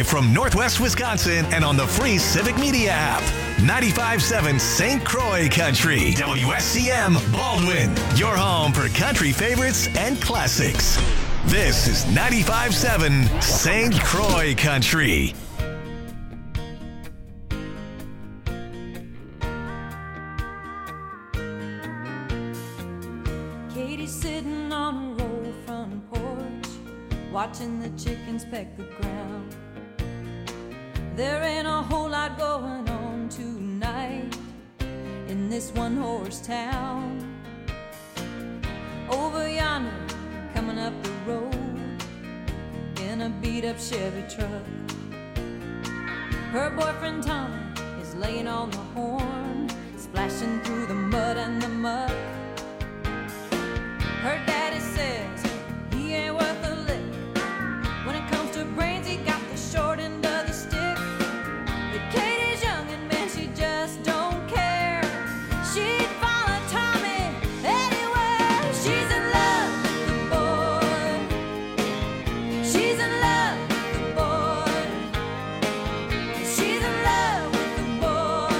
live from Northwest Wisconsin and on the free Civic Media app. 95.7 St. Croix Country. WSCM Baldwin. Your home for country favorites and classics. This is 95.7 St. Croix Country. Katie's sitting on a roll front porch, watching the chickens peck the ground. There ain't a whole lot going on tonight in this one-horse town. Over yonder, coming up the road in a beat-up Chevy truck, her boyfriend Tommy is laying on the horn, splashing through the mud and the muck. Her daddy says he ain't worth a lick. When it comes to brains, he got the short end of the stick. But Katie's young and man, she just don't care. She'd follow Tommy anywhere. She's in love with the boy. She's in love with the boy. She's in love with the boy.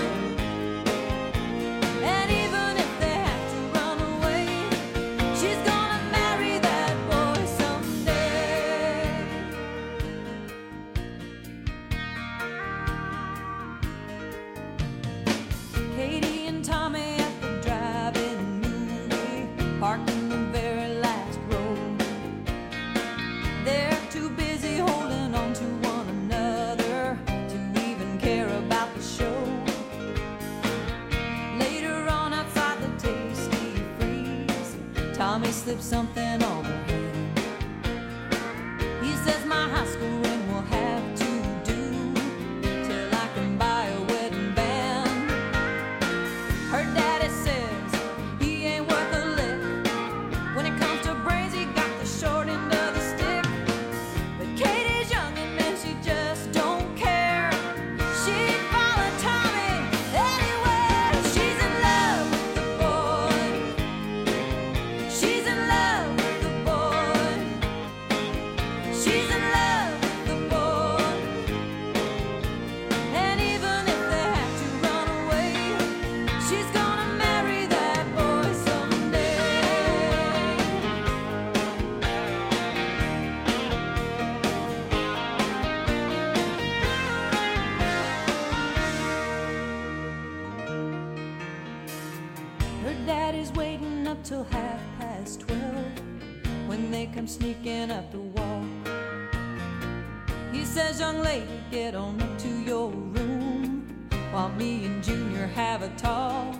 And even if they have to run away, she's gonna marry that boy someday. Katie and Tommy at the drive-in movie, parked in the very last row. They're too busy holding on to one another to even care about the show. Later on outside the Tasty Freeze, Tommy slips something on her hand. He says my high school ring will have to do till I can buy a wedding band. Her daddy says he ain't worth a lick. When it comes to brains, he got the short end of the stick. But Katie's young and man, she just don't care. She'd follow Tommy anywhere. She's in love with the boy. She's in love with the boy. She's in love with the boy. And even if they have to run away, she's gonna marry that boy someday. Her daddy's waiting up till 12:30 when they come sneaking up the walk. He says, young lady, get on up to your room while me and Junior have a talk.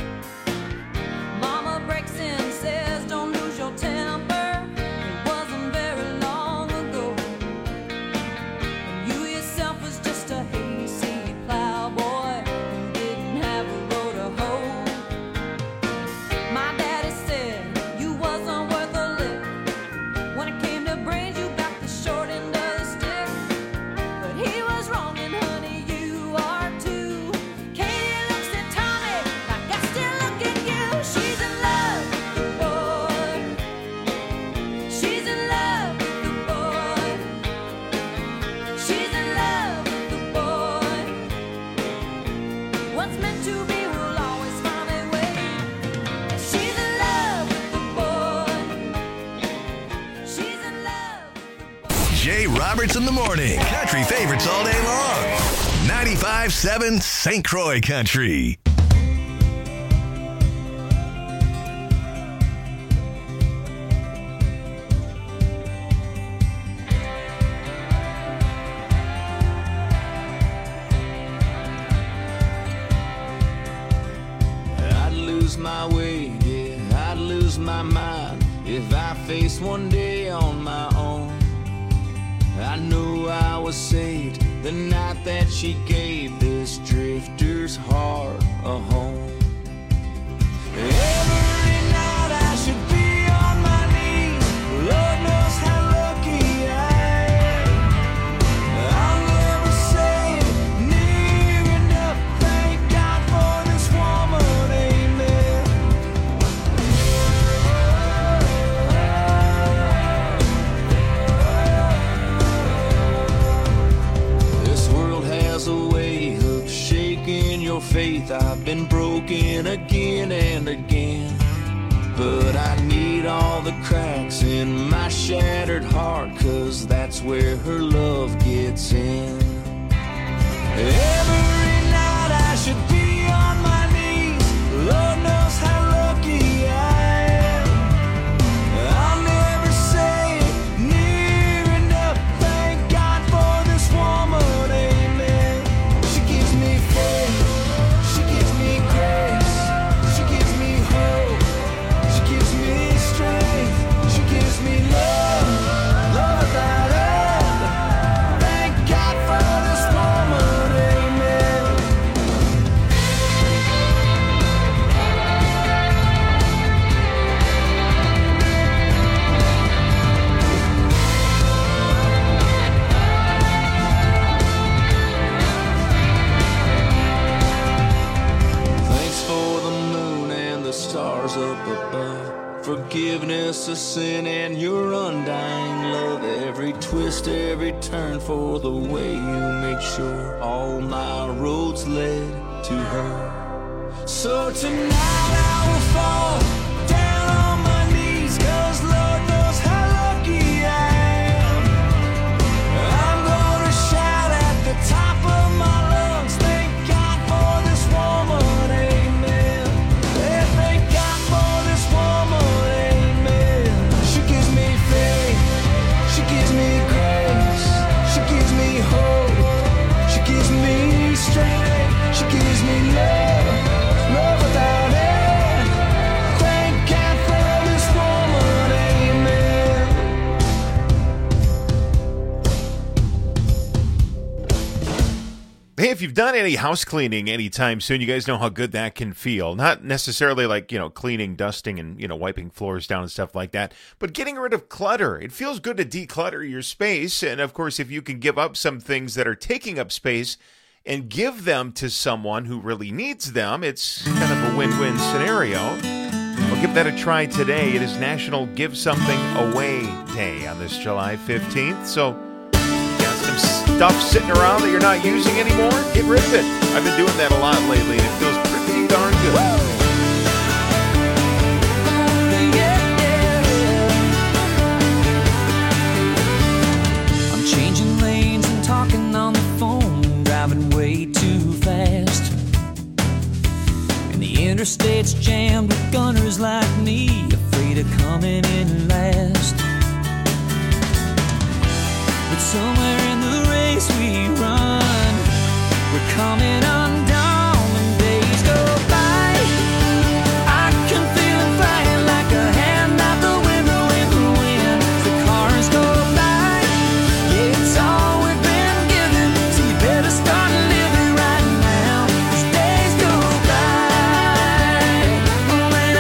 Mama breaks in, says, don't lose your temper. It wasn't very long ago. And you yourself was just a hayseed plowboy who didn't have a road to hoe. My daddy said you wasn't worth a lick. When it came to brains, you got the short end of the stick. But he was wrong, and honey, you are too. Katie looks at Tommy like I still look at you. She's in love with the boy. She's in love with the boy. She's in love with the boy. What's meant to be will always find a way. She's in love with the boy. She's in love with the boy. Jay Roberts in the morning. Country favorites all day long. 95.7 St. Croix Country. I'd lose my way, yeah, I'd lose my mind if I faced one day on my own. I knew I was saved the night that she gave this drifter's heart a home. Every night I should be on my knees. Lord knows how lucky I am. I'll never say it near enough. Thank God for this woman, amen. faith, I've been broken again and again. But I need all the cracks in my shattered heart, 'cause that's where her love gets in. Every night I should be on my knees, Lord knows how lucky I am. I'll never say it near enough, thank God for this woman, amen. She gives me faith, she gives me grace, she gives me hope, she gives me strength, she gives me love, love without end. Thank God for this woman, amen. Thanks for the moon and the stars up above, forgiveness of sin and your undying love. Every twist, every turn for the way you made sure all my roads led to her. So tonight I will fall down on my knees, 'cause Lord knows how lucky I am. I'm gonna shout at the top of my lungs, thank God for this woman, amen. Yeah, thank God for this woman, amen. She gives me faith, she gives me grace, she gives me hope, she gives me strength, she gives me love, love without end. Thank God for this woman, amen. Hey, if you've done any house cleaning anytime soon, you guys know how good that can feel. Not necessarily like, cleaning, dusting, and, wiping floors down and stuff like that, but getting rid of clutter. It feels good to declutter your space. And of course, if you can give up some things that are taking up space and give them to someone who really needs them, it's kind of a win-win scenario. Well, give that a try today. It is National Give Something Away Day on this July 15th. So, got some stuff sitting around that you're not using anymore? Get rid of it. I've been doing that a lot lately, and it feels pretty darn good. I'm changing lanes and talking on the phone, driving way too fast. And the interstate's jammed with gunners like me, afraid of coming in last. But somewhere in the race we run, we're coming undone when days go by. I can feel it flying like a hand out the window in the wind. The cars go by, yeah, it's all we've been given, so you better start living right now, 'cause days go by. Oh, and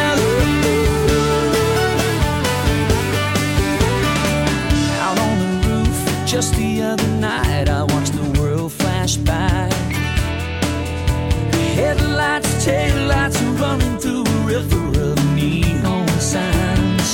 out on the roof just the other night, I watched the world flash by. Headlights, taillights running through a river of neon signs.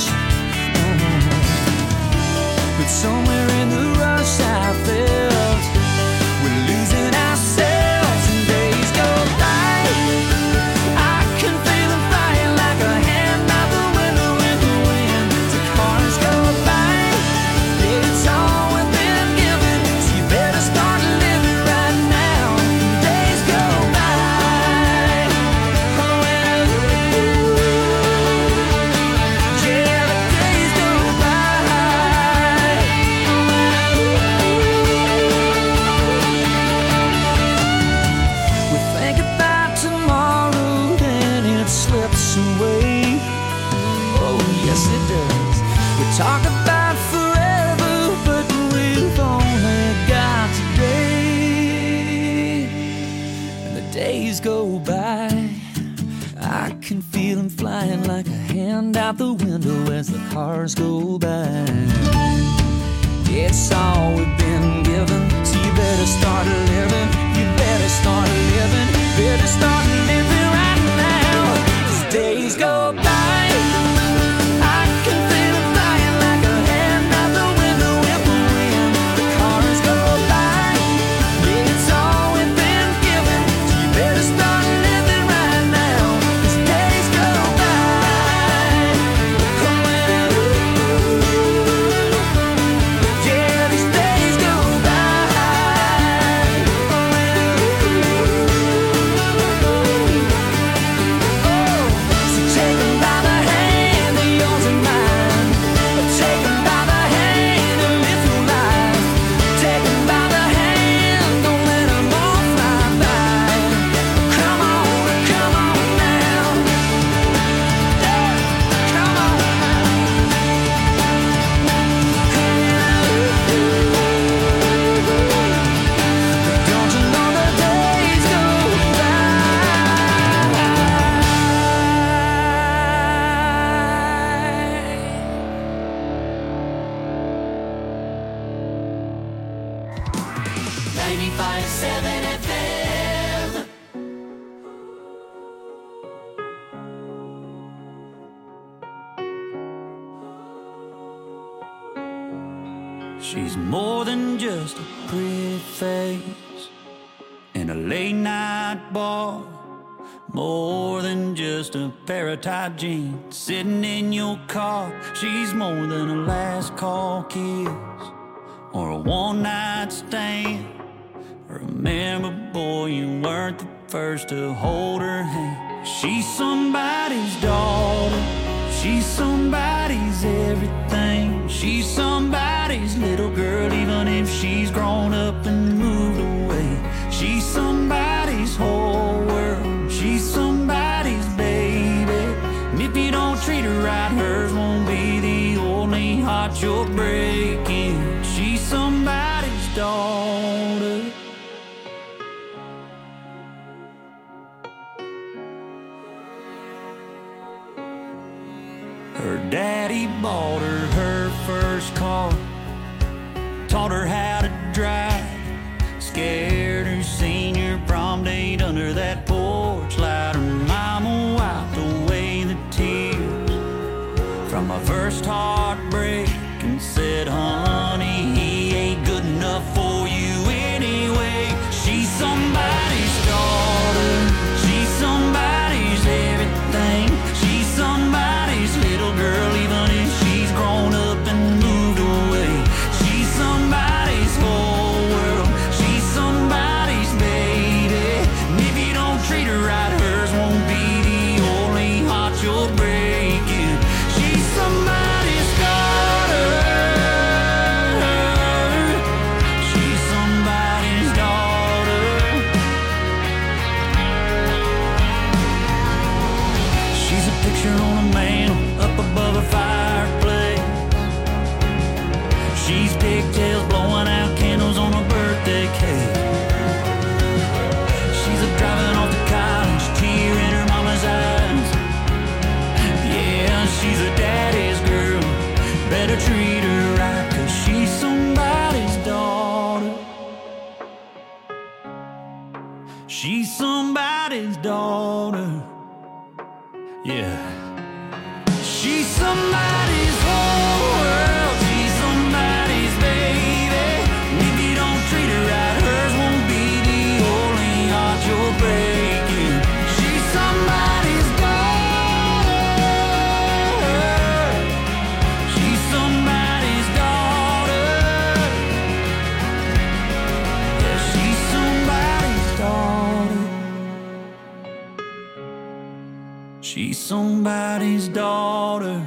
But somewhere in the rush I felt we're losing ourselves and days go by. I can feel them flying like a hand out the window in the wind. The cars go by, yeah, it's all we've been given, so you better start living right now. Days go by. Oh, and yeah, the days go by. We think about tomorrow and it slips away. Oh, yes, it does. We talk about forever, but we've only got today. And the days go by. I can feel them flying like a hand out the window as the cars go by. It's all we've been given, so you better start living. You better start living. Better start living right now, 'cause days go by. I can feel it flying like a hand out the window in the wind. The cars go by, yeah, it's all we've been given, so you better start more than just a pretty face in a late night bar, more than just a pair of tight jeans sitting in your car. She's more than a last call kiss or a one night stand. Remember, boy, you weren't the first to hold her hand. She's somebody's daughter, she's somebody's everything. She's somebody's little girl, even if she's grown up and moved away. She's somebody's whole world, she's somebody's baby. And if you don't treat her right, hers won't be the only heart you're breaking. She's somebody's daughter. Her daddy bought her first car, taught her how to drive, scared her senior prom date under that porch light. Her mama wiped away the tears from my first heartbreak and said, honey, he ain't good enough for you anyway. She's somebody's daughter, she's somebody's everything. She's somebody's little girl, even if she's grown up and moved away. She's somebody's whole world, she's somebody's baby. And if you don't treat her right, hers won't be the only heart you're breaking. She's somebody's daughter, she's somebody's daughter. She's a picture on a mantle up above her fireplace. She's pigtails blowing out candles on a birthday cake. She's a driving off to college, tear in her mama's eyes. Yeah, she's a daddy's girl, better treat her right, 'cause she's somebody's daughter. She's somebody's daughter. Yeah. She's somebody's whole world, she's somebody's baby. And if you don't treat her right, hers won't be the only heart you're breaking. She's somebody's daughter, she's somebody's daughter. Yeah, she's somebody's daughter. She's somebody's daughter.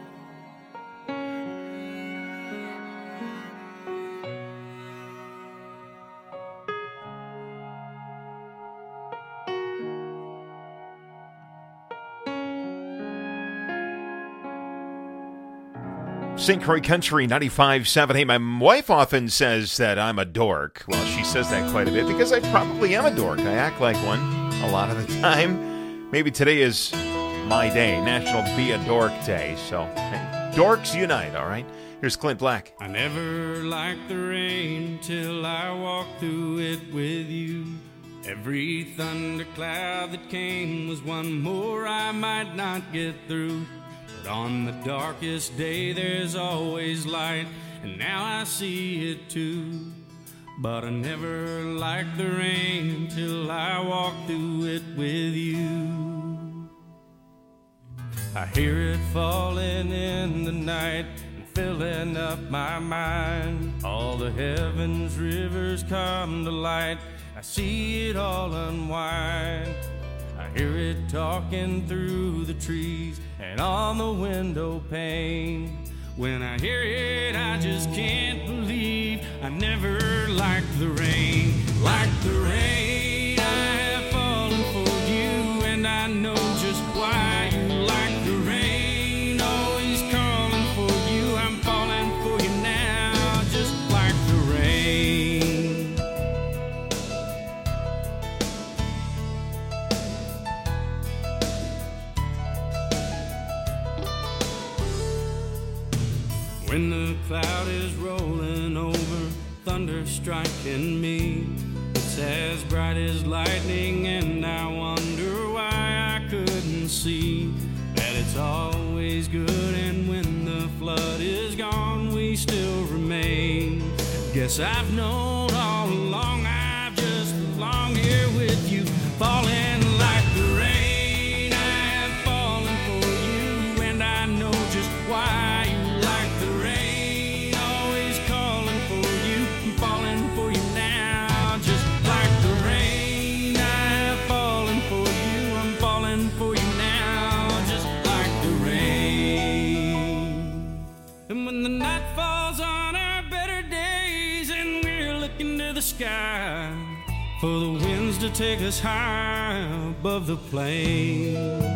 St. Croix Country 95.7. Hey, my wife often says that I'm a dork. Well, she says that quite a bit because I probably am a dork. I act like one a lot of the time. Maybe today is my day, National Be a Dork Day. So, hey, dorks unite, all right? Here's Clint Black. I never liked the rain till I walked through it with you. Every thundercloud that came was one more I might not get through. But on the darkest day there's always light, and now I see it too. But I never liked the rain till I walked through it with you. I hear it falling in the night and filling up my mind. All the heavens rivers come to light, I see it all unwind. I hear it talking through the trees and on the window pane. When I hear it, I just can't believe I never liked the rain. Like the rain, I have fallen for you, and I know just why you like the rain. Always calling for you, I'm falling for you now, just like the rain. When the cloud is rolling over, thunder striking me, it's as bright as lightning, and I wonder why I couldn't see that it's always good, and when the flood is gone we still remain. Guess I've known all along, I've just belonged here with you, falling like the rain. I have fallen for you, and I know just why you like the rain. Always calling for you, I'm falling for you now, just like the rain. I have fallen for you, I'm falling for you now, just like the rain. And when the night falls on our better days and we're looking to the sky for the winds to take us high above the plains,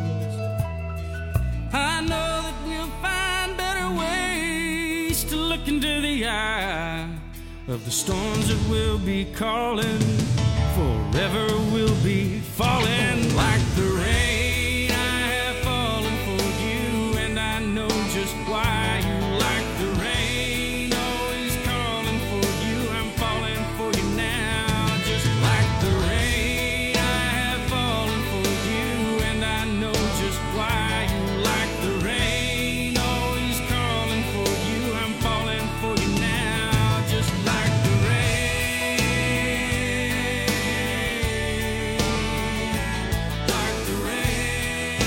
I know that we'll find better ways to look into the eye of the storms that will be calling. Forever we'll be falling like the rain. I have fallen for you, and I know just why you like the rain. Always calling for you, I'm falling for you now, just like the rain. I have fallen for you, and I know just why you like the rain. Always calling for you, I'm falling for you now, just like the rain. Like the rain.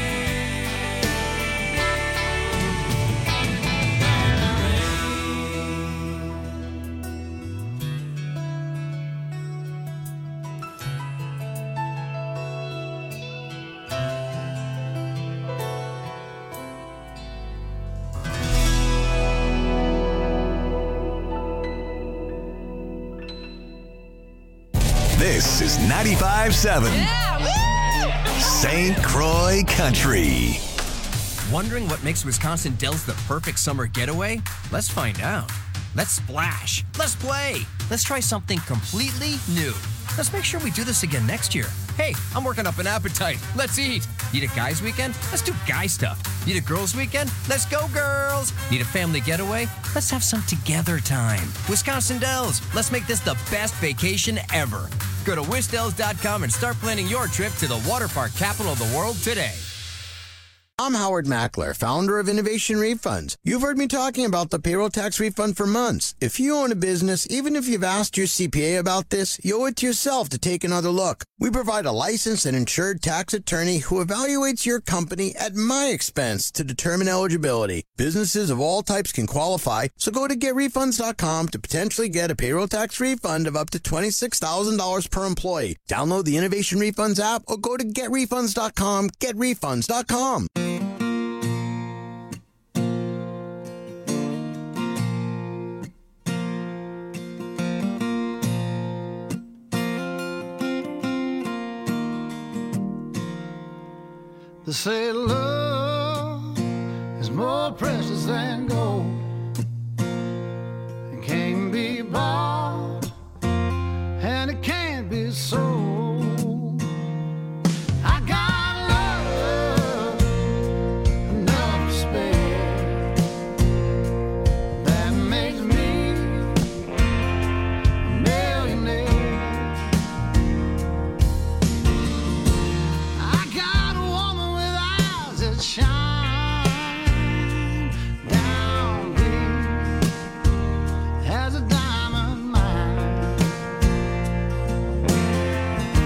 This is 95.7 St. Croix Country. Wondering what makes Wisconsin Dells the perfect summer getaway? Let's find out. Let's splash. Let's play. Let's try something completely new. Let's make sure we do this again next year. Hey, I'm working up an appetite. Let's eat. Need a guys' weekend? Let's do guy stuff. Need a girls' weekend? Let's go, girls. Need a family getaway? Let's have some together time. Wisconsin Dells, let's make this the best vacation ever. Go to wisdells.com and start planning your trip to the water park capital of the world today. I'm Howard Mackler, founder of Innovation Refunds. You've heard me talking about the payroll tax refund for months. If you own a business, even if you've asked your CPA about this, you owe it to yourself to take another look. We provide a licensed and insured tax attorney who evaluates your company at my expense to determine eligibility. Businesses of all types can qualify, so go to getrefunds.com to potentially get a payroll tax refund of up to $26,000 per employee. Download the Innovation Refunds app or go to getrefunds.com, getrefunds.com. They say love is more precious than gold. It can't be bought and it can't be sold. I got love enough to spare that makes me a millionaire. I got a woman with eyes that shine down deep as a diamond mine.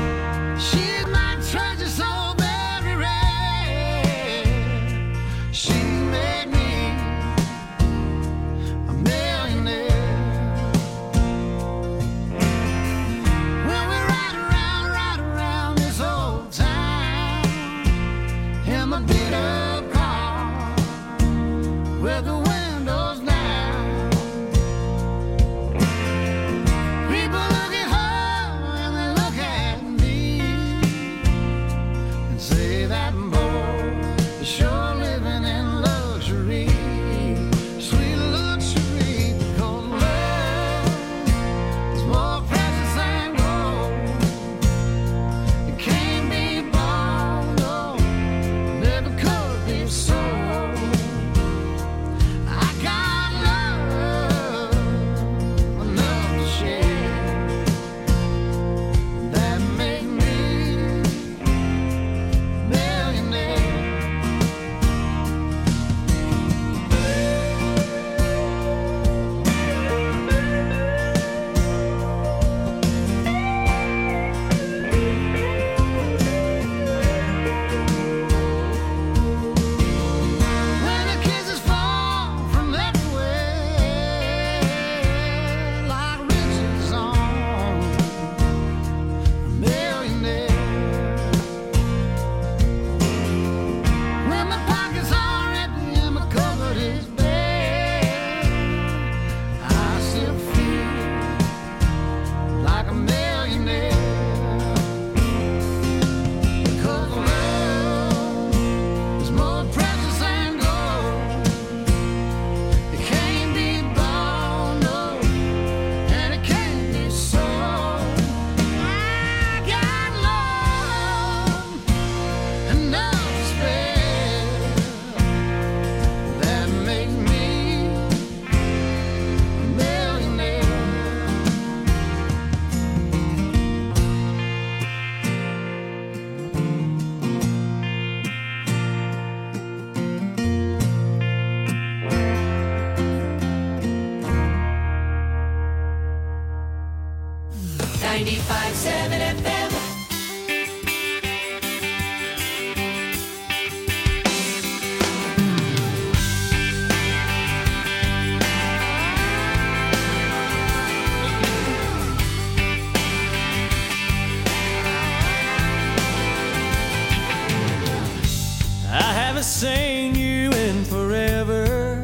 Haven't seen you in forever.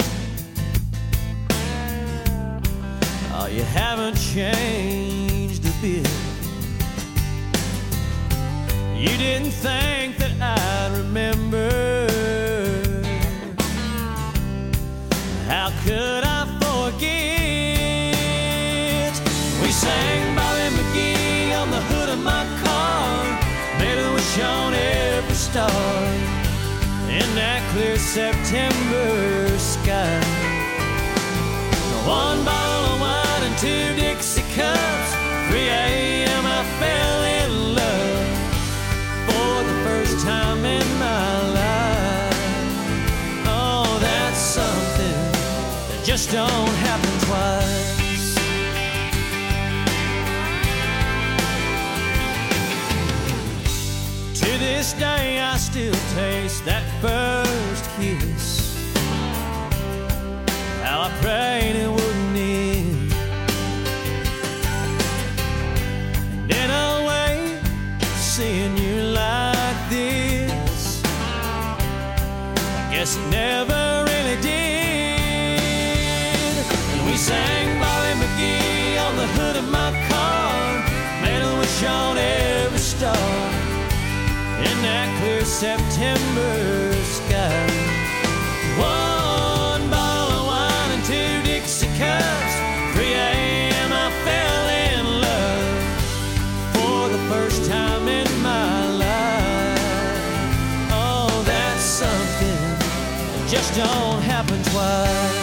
Oh, you haven't changed a bit. You didn't think that I'd remember. How could I forget? We sang Bobby McGee on the hood of my car, made a wish on every star in that clear September sky. One bottle of wine and 2 Dixie cups, 3 a.m. I fell in love for the first time in my life. Oh, that's something that just don't happen twice. To this day I still taste that first kiss. How I prayed it wouldn't end. And in a way, seeing you like this, I guess it never really did. And we sang Bobby McGee on the hood of my car, made a wish on every star in that clear September sky. One bottle of wine and 2 Dixie cups, 3 a.m. I fell in love for the first time in my life. Oh, that's something that just don't happen twice.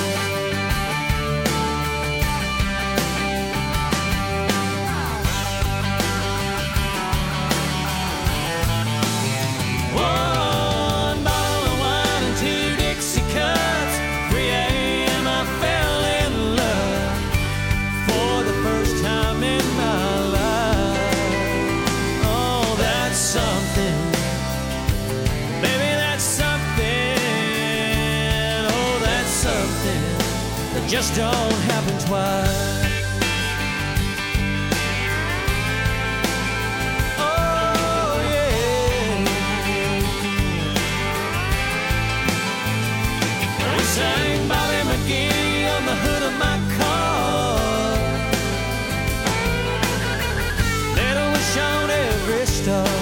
Just don't happen twice. Oh yeah. We sang Bobby McGee on the hood of my car, made a wish on every star.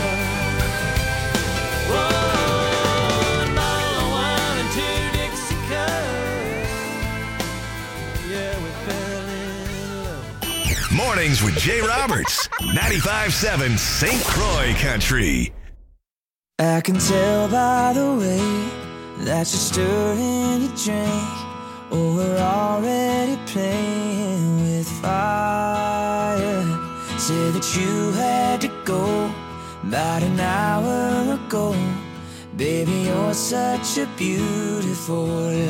One bottle of wine and 2 Dixie cups. Yeah, we fell in love. Mornings with Jay Roberts. 95.7 St. Croix Country. I can tell by the way that you're stirring your drink. Oh, we're already playing with fire. Said that you had to go about an hour ago. Baby, you're such a beautiful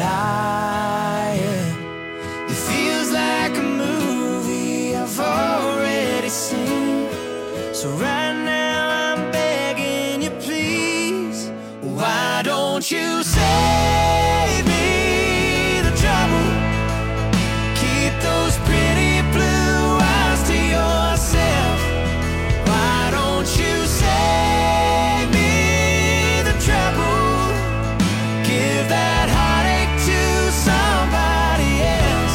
liar. It feels like a movie I've already seen. So right now I'm begging you, please, why don't you save me the trouble? Keep those pretty blue eyes to yourself. Why don't you save me the trouble? Give that heartache to somebody else.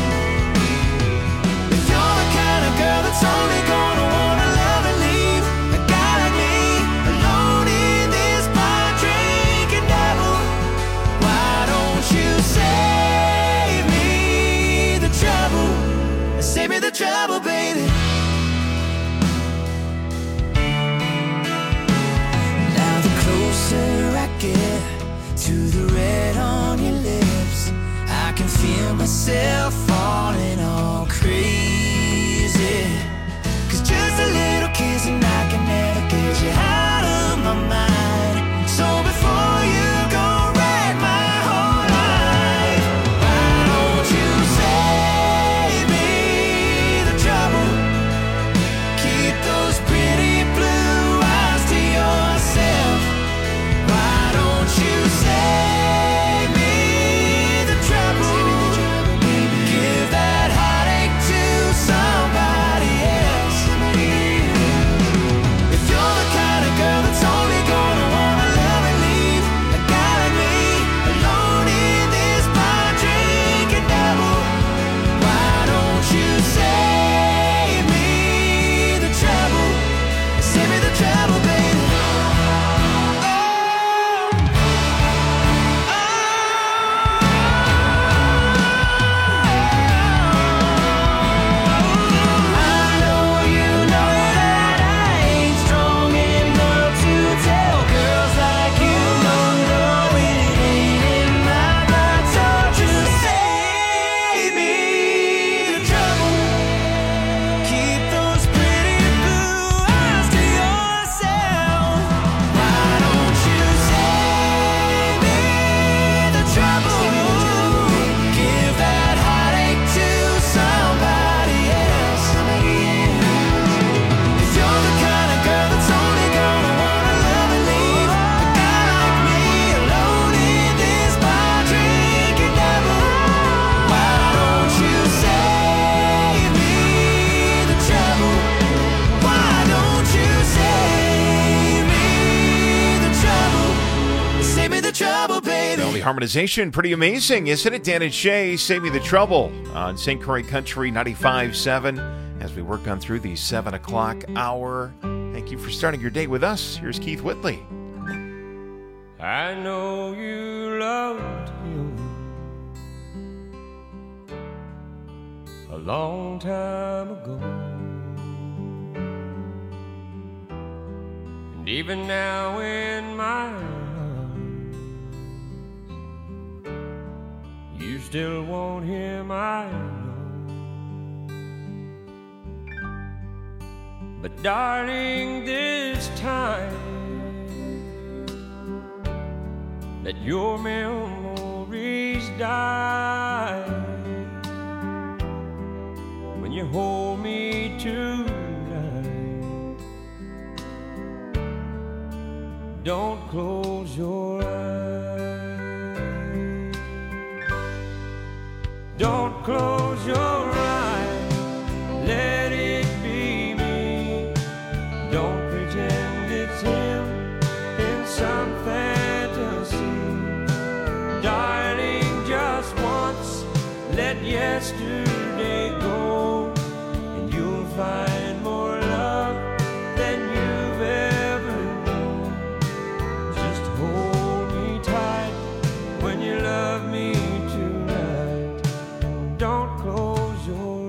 If you're the kind of girl that's only gonna wanna love and leave a guy like me alone in this bar drinking double, why don't you save me the trouble? Save me the trouble, baby. Now the closer I get to the red on your lips, I can feel myself falling all crazy. 'Cause just a little kiss and I can never get you out of my mind. So before you go wreck my whole life, why don't you save me the trouble? Keep those pretty blue eyes to yourself. Why don't you save me the trouble? Give that heartache to harmonization, pretty amazing, isn't it? Dan and Shay, Save Me the Trouble on St. Croix Country 95.7 as we work on through the 7 o'clock hour. Thank you for starting your day with us. Here's Keith Whitley. I know you loved him a long time ago, and even now in my arms, you still want him, I know. But darling, this time let your memories die when you hold me tonight. Don't close your eyes. Don't close your eyes. Let it be me. Don't pretend it's him in some fantasy. Darling, just once, let yesterday go, and you'll find more love than you've ever known. Just hold me tight when you love me tonight, and don't close your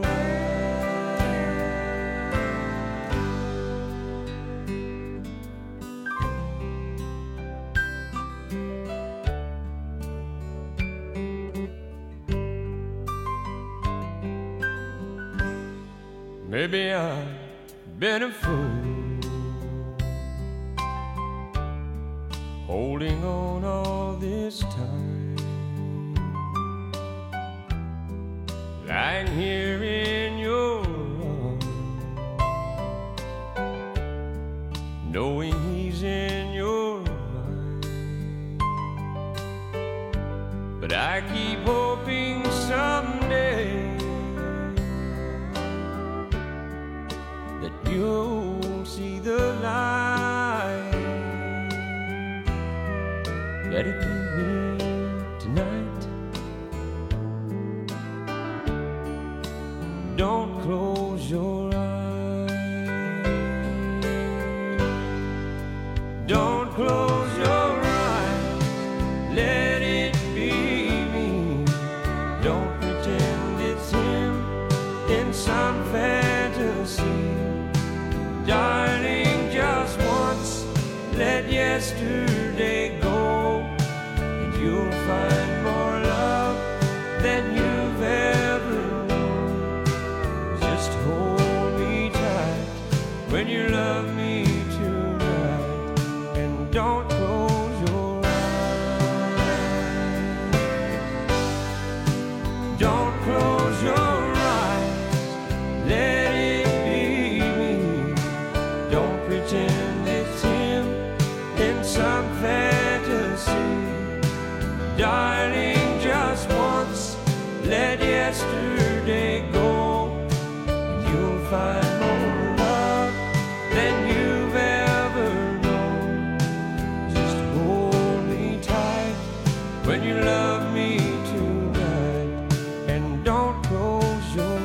Maybe I've been a fool, holding on all this time, lying here in your arms, knowing he's in your mind. But I keep hoping someday you'll see the light. Let it be me tonight. Don't close your eyes. Don't close your eyes. Let it be me. Don't pretend it's him in some fantasy. Darling, just once, let yesterday go, and you'll find more love than you've ever known. Just hold me tight when you love me tonight, and don't close your eyes. Don't close your eyes. Let it pretend it's him in some fantasy. Darling, just once, let yesterday go, and you'll find more love than you've ever known. Just hold me tight when you love me tonight, and don't close your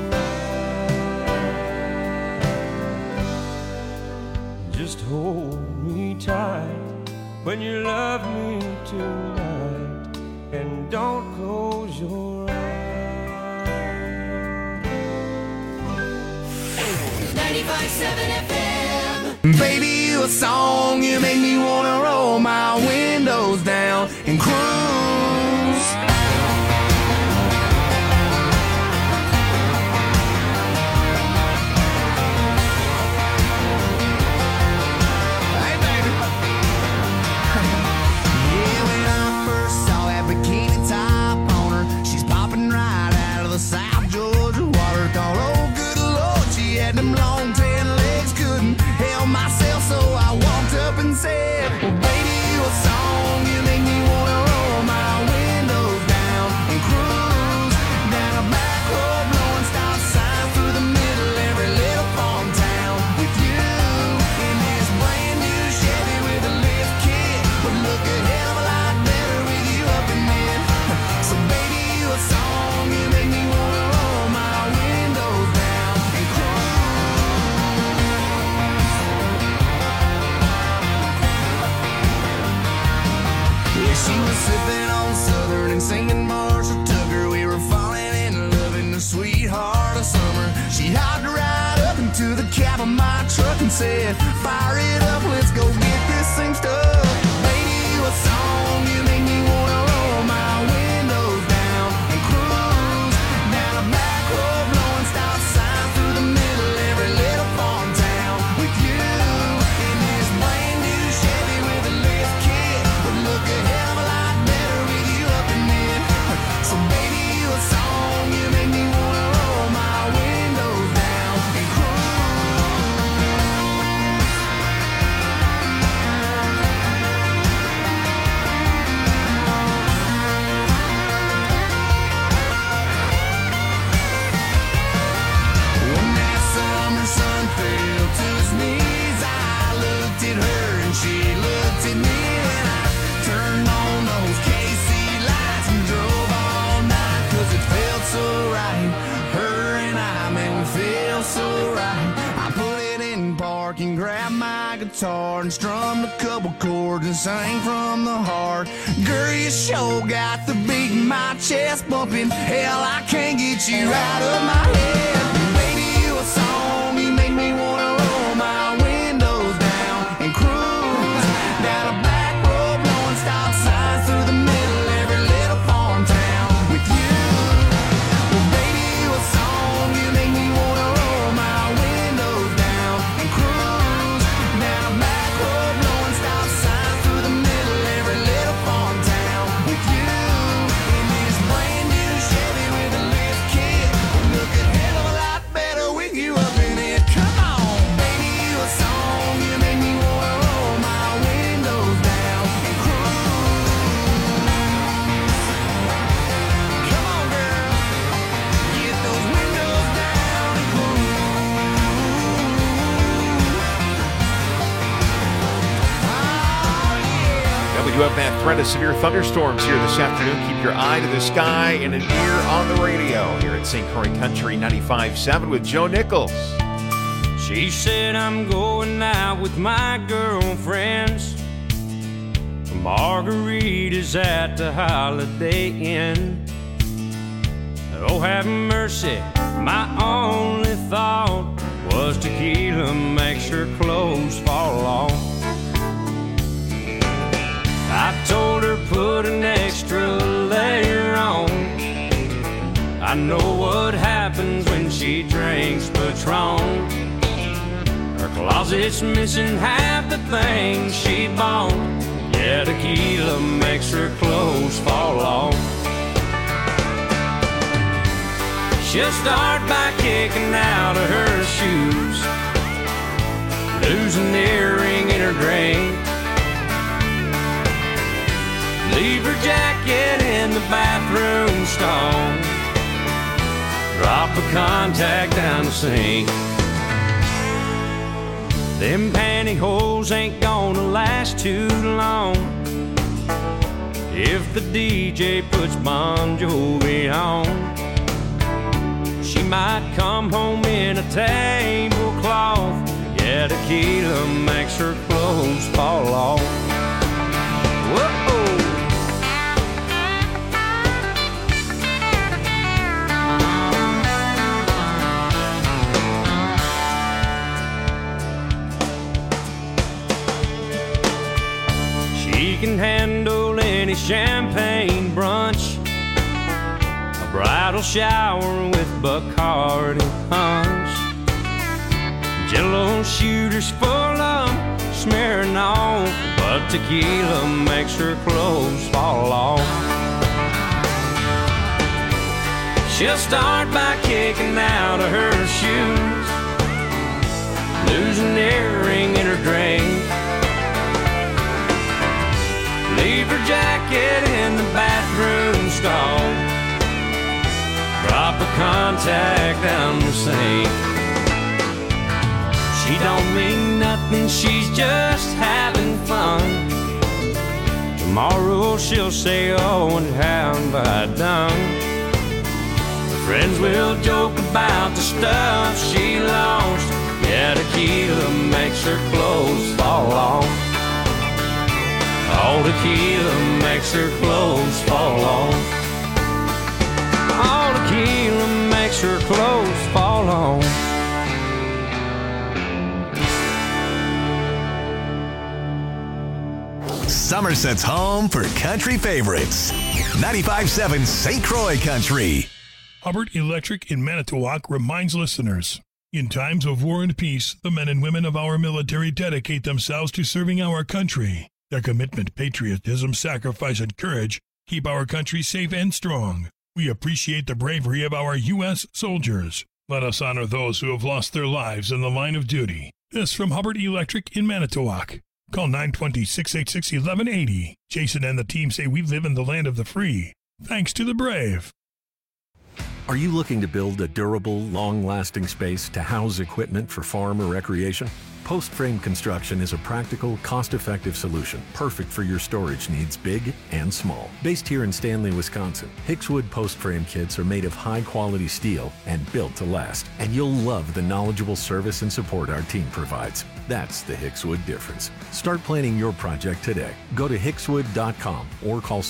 eyes. Just hold me tight when you love me tonight, and don't close your eyes. 95.7 FM. Baby, you a song, you make me wanna roll my windows down and cruise. South Georgia water thought, oh good Lord, she had them long 10 legs, couldn't help myself, so I walked up and said, well baby, you a song, you make me wanna roll my windows down and cruise down a back road, blowing stop signs through the middle every little farm town with you in this brand new Chevy with a lift kit, would look a hell of a lot better with you up in there. said, fire it up, let's go get this thing stuck. Baby, you a song, you make me wanna roll my windows down and cruise down a back road, blowing stop signs through the middle every little farm town with you in this brand new Chevy with a lift kit. Would look a hell of a lot better with you up in it. So baby, you a song, you make me wanna roll my windows down and cruise. When that summer sun fell to his knees, I looked at her and she looked at me, and I turned on those KC lights and drove all night, 'cause it felt so right. Her and I, man, we feel so right. I put it in park and grabbed my guitar and strummed a couple chords and sang from the heart. Girl, you sure got the beat in my chest bumping. Hell, I can't get you out of my head. Baby, you a song, you make me wanna roll my windows down and cruise down a back road, blowing stop signs through the middle every little farm town with you. Well, baby, you a song, you make me wanna roll my windows down and cruise down a back road, blowing stop signs through the middle every little farm town with you in this brand new Chevy with a lift kit. Look a hell of a lot better with you up in it. Come on, baby, you a song, you make me wanna roll my windows down and cruise. Come on, girl, get those windows down and cruise. Yeah, we do have that threat of severe thunderstorms here this afternoon. Keep your eye to the sky and an ear on the radio here at St. Croix Country 95.7 with Joe Nichols. She said I'm going out with my girlfriends. Margaritas at the Holiday Inn. Oh, have mercy, my only thought was tequila makes her clothes fall off. I told her put an extra layer on. I know what happens when she drinks Patron. Her closet's missing half the things she bought. Yeah, tequila makes her clothes fall off. She'll start by kicking out of her shoes, lose an earring in her drink, leave her jacket in the bathroom stall, drop a contact down the sink. Them pantyhose ain't gonna last too long if the DJ puts Bon Jovi on. She might come home in a tablecloth. Yeah, tequila makes her clothes fall off. Whoa! She can handle any champagne brunch, a bridal shower with Bacardi punch, Jello shooters full of smearing off, but tequila makes her clothes fall off. She'll start by kicking out of her shoes, lose an earring in her drink, leave her jacket in the bathroom stall, drop a contact down the sink. She don't mean nothing, she's just having fun. Tomorrow she'll say, oh, and how have I done? Her friends will joke about the stuff she lost. Yeah, tequila makes her clothes fall off. All tequila makes her clothes fall off. All tequila makes her clothes fall off. Somerset's home for country favorites. 95.7 St. Croix Country. Hubbard Electric in Manitowoc reminds listeners, in times of war and peace, the men and women of our military dedicate themselves to serving our country. Their commitment, patriotism, sacrifice, and courage keep our country safe and strong. We appreciate the bravery of our U.S. soldiers. Let us honor those who have lost their lives in the line of duty. This from Hubbard Electric in Manitowoc. Call 920-686-1180. Jason and the team say we live in the land of the free. Thanks to the brave. Are you looking to build a durable, long-lasting space to house equipment for farm or recreation? Post Frame Construction is a practical, cost-effective solution, perfect for your storage needs, big and small. Based here in Stanley, Wisconsin, Hickswood Post Frame kits are made of high-quality steel and built to last. And you'll love the knowledgeable service and support our team provides. That's the Hickswood difference. Start planning your project today. Go to hickswood.com or call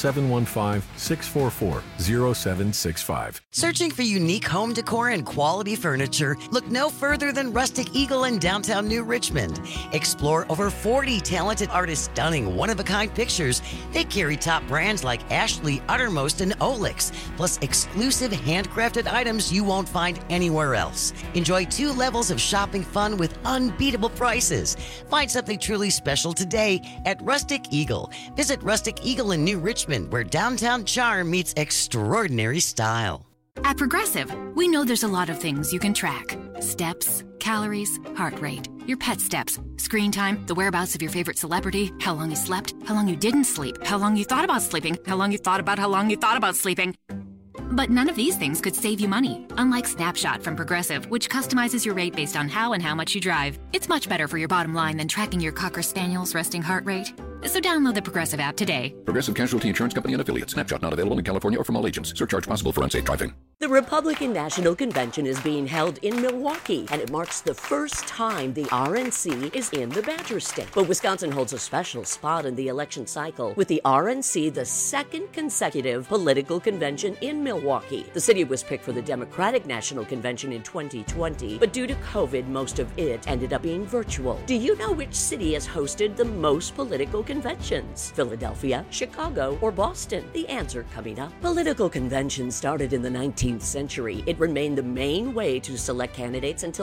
715-644-0765. Searching for unique home decor and quality furniture? Look no further than Rustic Eagle in downtown New Richmond. Explore over 40 talented artists' stunning one-of-a-kind pictures. They carry top brands like Ashley, Uttermost, and Olix, plus exclusive handcrafted items you won't find anywhere else. Enjoy 2 levels of shopping fun with unbeatable prices. Find something truly special today at Rustic Eagle. Visit Rustic Eagle in New Richmond, where downtown charm meets extraordinary style. At Progressive, we know there's a lot of things you can track. Steps, calories, heart rate, your pet steps, screen time, the whereabouts of your favorite celebrity, how long you slept, how long you didn't sleep, how long you thought about sleeping, how long you thought about sleeping. But none of these things could save you money, unlike Snapshot from Progressive, which customizes your rate based on how and how much you drive. It's much better for your bottom line than tracking your Cocker Spaniel's resting heart rate. So download the Progressive app today. Progressive Casualty Insurance Company and Affiliates. Snapshot not available in California or from all agents. Surcharge possible for unsafe driving. The Republican National Convention is being held in Milwaukee, and it marks the first time the RNC is in the Badger State. But Wisconsin holds a special spot in the election cycle, with the RNC the second consecutive political convention in Milwaukee. The city was picked for the Democratic National Convention in 2020, but due to COVID, most of it ended up being virtual. Do you know which city has hosted the most political conventions? Philadelphia, Chicago, or Boston? The answer coming up. Political conventions started in the 19th century. It remained the main way to select candidates until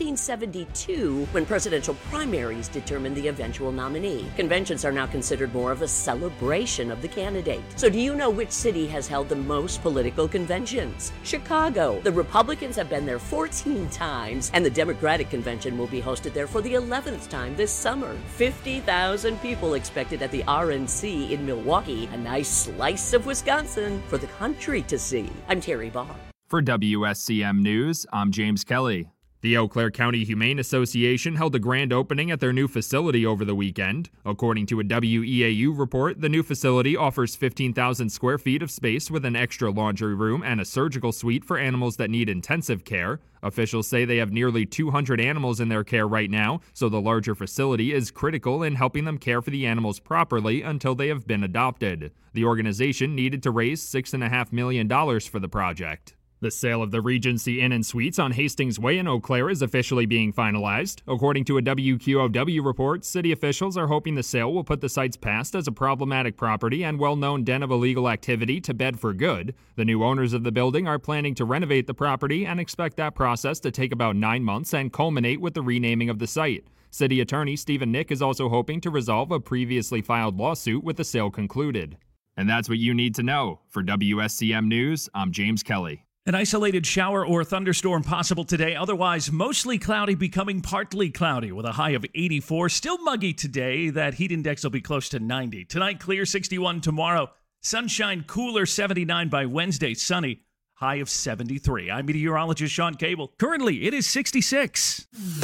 1972, when presidential primaries determined the eventual nominee. Conventions are now considered more of a celebration of the candidate. So do you know which city has held the most political conventions? Chicago. The Republicans have been there 14 times, and the Democratic convention will be hosted there for the 11th time this summer. 50,000 people expected at the RNC in Milwaukee. A nice slice of Wisconsin for the country to see. I'm Terry Barr. For WSCM News, I'm James Kelly. The Eau Claire County Humane Association held a grand opening at their new facility over the weekend. According to a WEAU report, the new facility offers 15,000 square feet of space with an extra laundry room and a surgical suite for animals that need intensive care. Officials say they have nearly 200 animals in their care right now, so the larger facility is critical in helping them care for the animals properly until they have been adopted. The organization needed to raise $6.5 million for the project. The sale of the Regency Inn and Suites on Hastings Way in Eau Claire is officially being finalized. According to a WQOW report, city officials are hoping the sale will put the site's past as a problematic property and well-known den of illegal activity to bed for good. The new owners of the building are planning to renovate the property and expect that process to take about 9 months and culminate with the renaming of the site. City Attorney Stephen Nick is also hoping to resolve a previously filed lawsuit with the sale concluded. And that's what you need to know. For WSCM News, I'm James Kelly. An isolated shower or thunderstorm possible today. Otherwise, mostly cloudy, becoming partly cloudy with a high of 84. Still muggy today. That heat index will be close to 90. Tonight, clear 61. Tomorrow, sunshine, cooler 79 by Wednesday. Sunny, high of 73. I'm meteorologist Sean Cable. Currently, it is 66.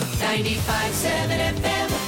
95.7 FM.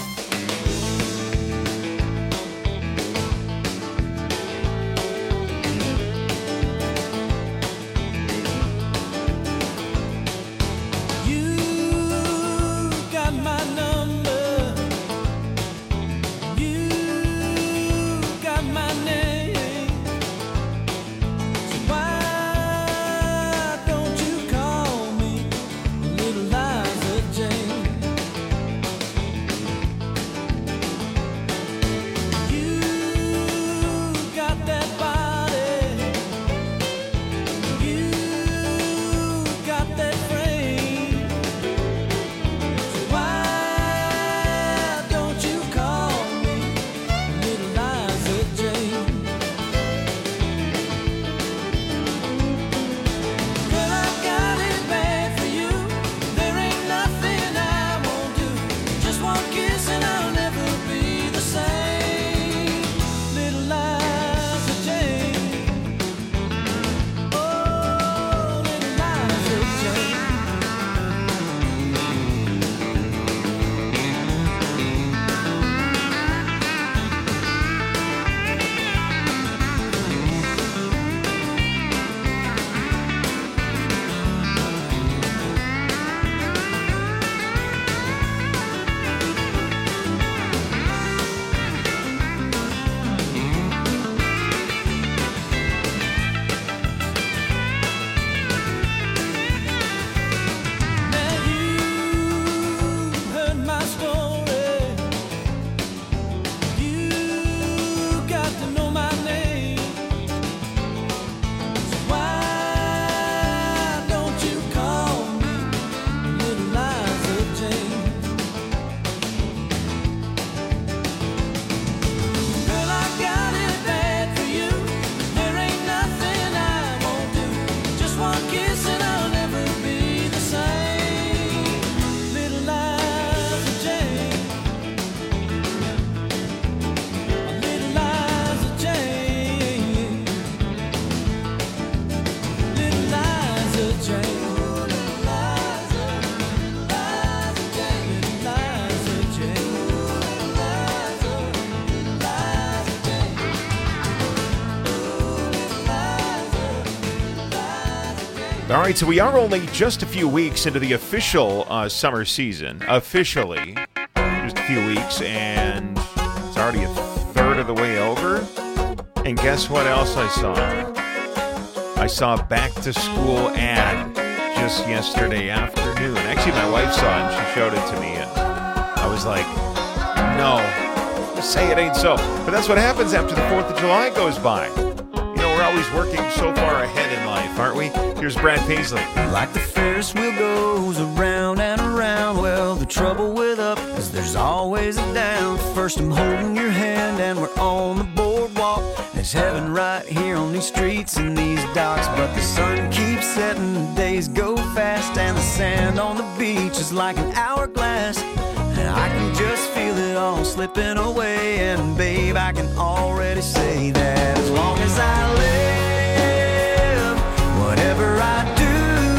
All right, so we are only just a few weeks into the official summer season. Officially, just a few weeks, and it's already a third of the way over. And guess what else I saw? I saw a back-to-school ad just yesterday afternoon. Actually, my wife saw it, and she showed it to me, and I was like, no, say it ain't so. But that's what happens after the 4th of July goes by. You know, we're always working so far ahead in life, aren't we? Here's Brad Paisley. Like the Ferris wheel goes around and around. Well, the trouble with up is there's always a down. First I'm holding your hand and we're on the boardwalk. There's heaven right here on these streets and these docks. But the sun keeps setting, the days go fast, and the sand on the beach is like an hourglass. And I can just feel it all slipping away. And babe, I can already say that as long as I live, whatever I do,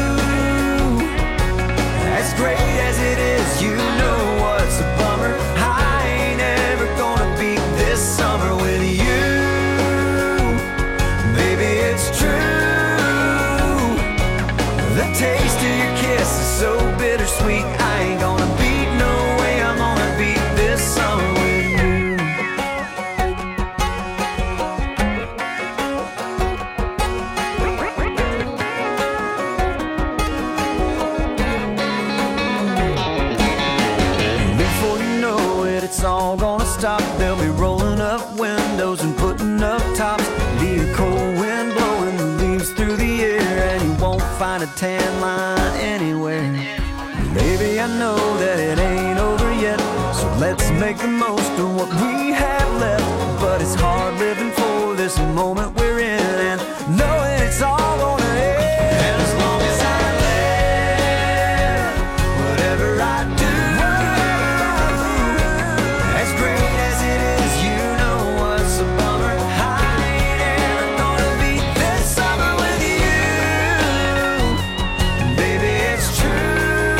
as great as it is, you know what's a bummer. I ain't ever gonna beat this summer with you. Baby, it's true. The taste of your kiss is so bittersweet. I ain't gonna beat no way. I'm gonna beat this summer with you. Before you know it, it's all gonna stop. They'll be rolling up windows and putting up tops. Be a cold wind blowing the leaves through the air, and you won't find a tan line anywhere. Baby, I know that it ain't over yet, so let's make the most of what we have left. But it's hard living for this moment we're in, and knowing it's all gonna end. And as long as I live, whatever I do, as great as it is, you know what's a bummer. I ain't ever gonna beat this summer with you. Baby, it's true.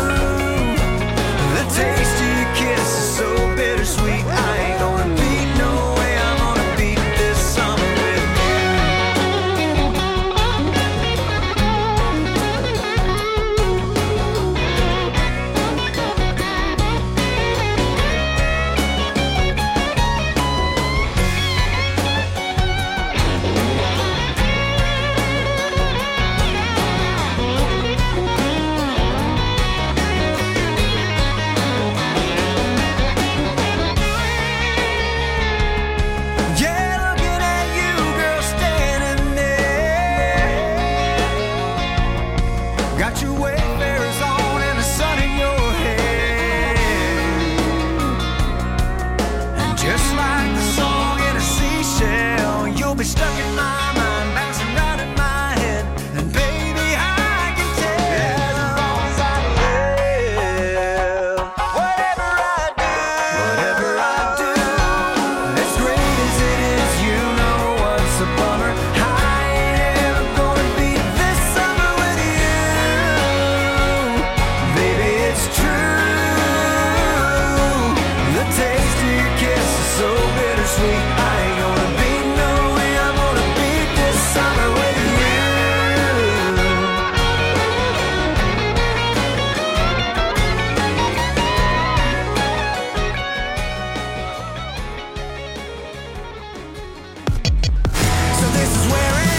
The taste of your kiss is so bittersweet. I ain't gonna beat no way. I'm gonna beat this summer with yeah, looking at you, girl, standing there. Got your Wayfarers on and the sun in your hair. And just like the song in a seashell, you'll be stuck in my mind, bouncing round in my head. And baby, I can tell as long as I live, whatever I do, as great as it is, you know what's a bummer. I ain't ever gonna beat this summer with you. Baby, it's true. The taste of your kiss is so bittersweet. I ain't gonna beat no way. I'm gonna beat this summer with you. So this is where it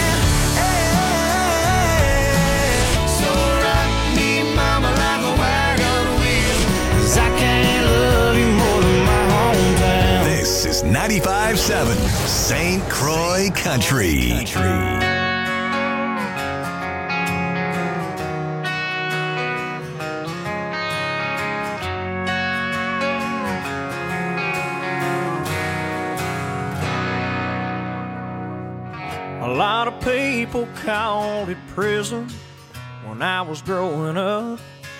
ends. So rock me, mama, like a wagon wheel, 'cause I can't love you more than my hometown. This is 95.7 St. Croix Country. A lot of people called it prison when I was growing up.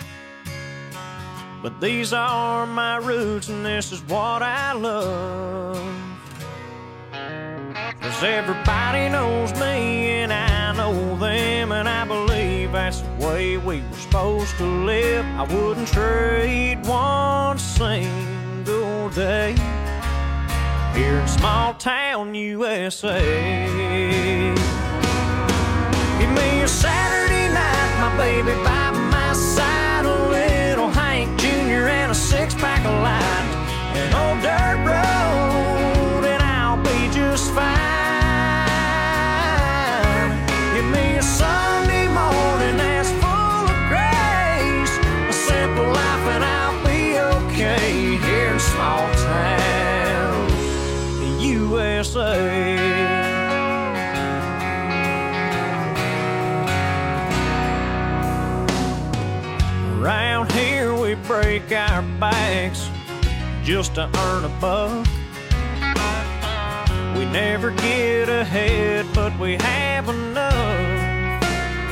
But these are my roots and this is what I love. 'Cause everybody knows me and I know them, and I believe that's the way we were supposed to live. I wouldn't trade one single day here in small town USA. Give me a Saturday night my baby by my side, a little Hank Jr. and a six-pack of light, an old dirt road, and I'll be just fine. Give me a Sunday morning that's full of grace, a simple life, and I'll be okay here in small town USA. Around here we break our backs just to earn a buck. We never get ahead, but we have enough.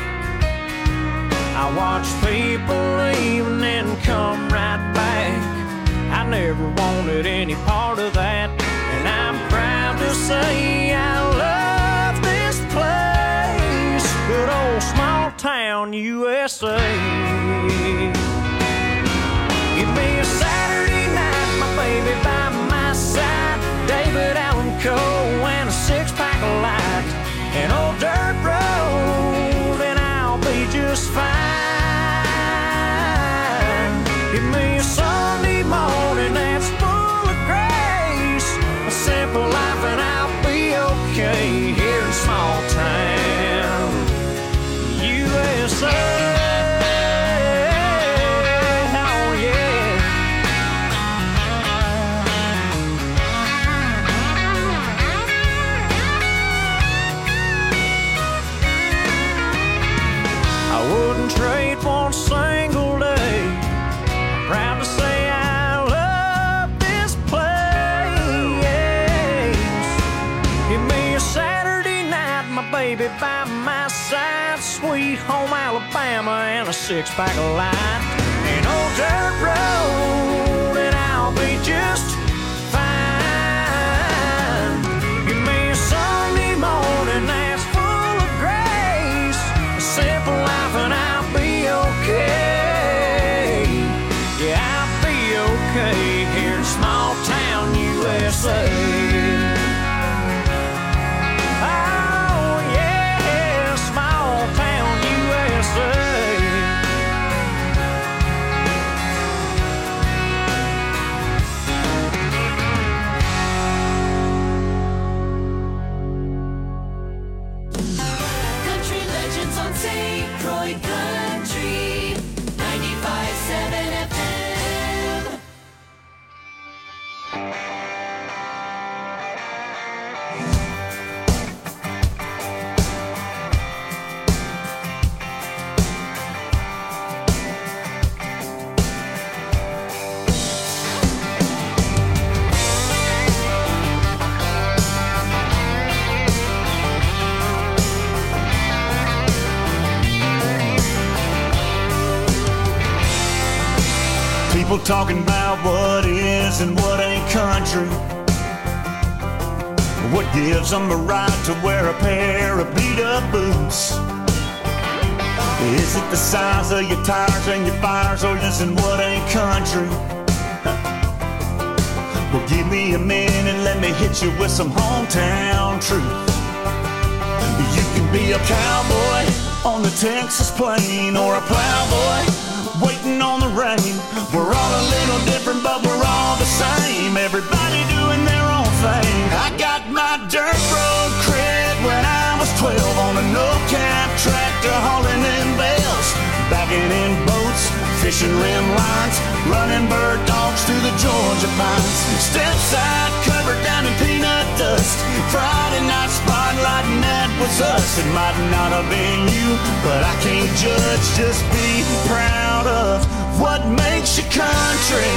I watch people leave and then come right back. I never wanted any part of that, and I'm proud to say I love this place, good old small town USA. Give me a Saturday night, my baby by my side, David Allen Coe and a six-pack of light, an old dirt road, and I'll be just fine. Give me a Sunday morning that's full of grace, a simple life, and I'll be okay here in small town USA. Trade one single day. Proud to say I love this place. Give me a Saturday night, my baby by my side, sweet home Alabama and a six-pack of light, an old dirt road, and I'll be just fine. Give me a Sunday morning that's full of grace, a simple life, and I'll be okay. Yeah, I'll be okay here in small town USA. Oh yeah, small town USA. Country legends on St. Croix Country 95.7 FM. People talking about what is and what ain't country. What gives them a right to wear a pair of beat-up boots? Is it the size of your tires and your fires, or is it what ain't country? Well, give me a minute, let me hit you with some hometown truth. You can be a cowboy on the Texas plain, or a plowboy waiting on the rain. We're all a little different, but we're all the same. Everybody doing their own thing. I got my dirt road cred when I was 12 on a no-cap tractor hauling in bales, backing in boats, fishing rim lines, running bird dogs through the Georgia pines. Step side covered down in peanut dust. Friday night spotlight, and that was us. It might not have been you, but I can't judge. Just be proud of what makes you country.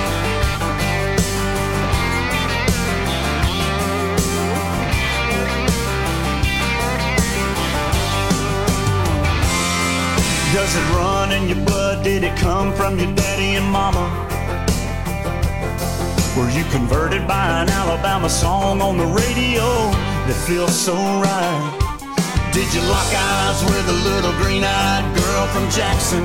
Does it run in your blood? Did it come from your daddy and mama? Were you converted by an Alabama song on the radio that feels so right? Did you lock eyes with a little green-eyed girl from Jackson?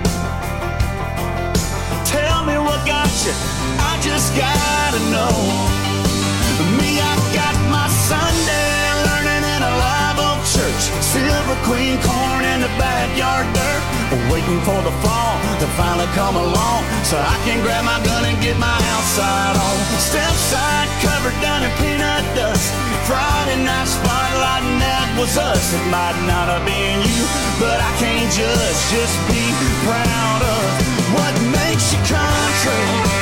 Tell me what got you, I just gotta know. Me, I got my Sunday learning in a live oak church, Silver Queen corn in the backyard dirt. waiting for the fall to finally come along, so I can grab my gun and get my outside on. Step side covered down in peanut dust, Friday night spotlight, and that was us. It might not have been you, but I can't judge, just be proud of what makes you country.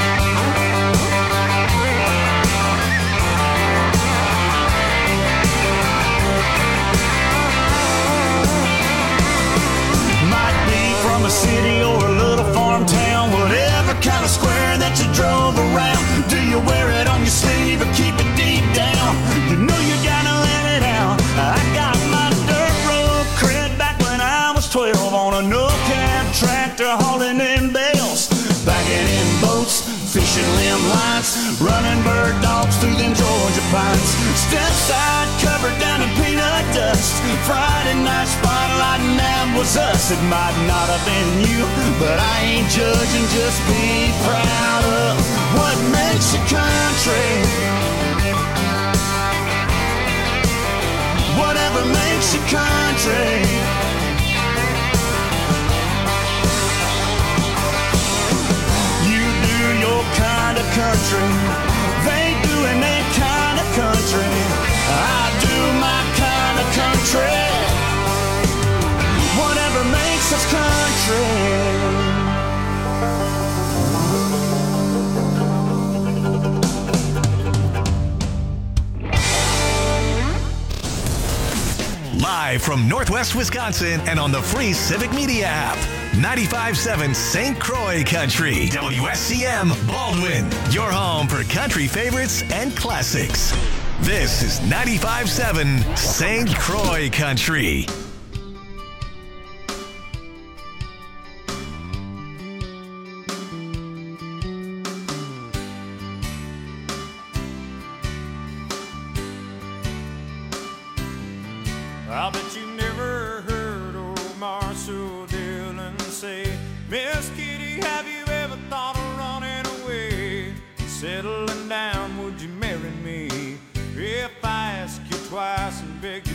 From a city or a little farm town, whatever kind of square that you drove around. Do you wear it on your sleeve or keep it deep down? You know you gotta let it out. I got my dirt road cred back when I was 12 on a no-cab tractor hauling in bales, bagging in boats, fishing limb lines, running bird dogs through them Georgia pines. Step side covered down in peanut dust, Friday night spotlight, and that was us. It might not have been you, but I ain't judging, just be proud of what makes you country. Whatever makes you country. Your kind of country, they doing their kind of country. I do my kind of country. Whatever makes us country. Live from Northwest Wisconsin and on the free Civic Media app. 95.7 St. Croix Country. WSCM Baldwin. Your home for country favorites and classics. This is 95.7 St. Croix Country. I bet you never heard old Marshall Dillon say, Miss Kitty, have you ever thought of running away? Settling down, would you marry me? If I ask you twice and beg you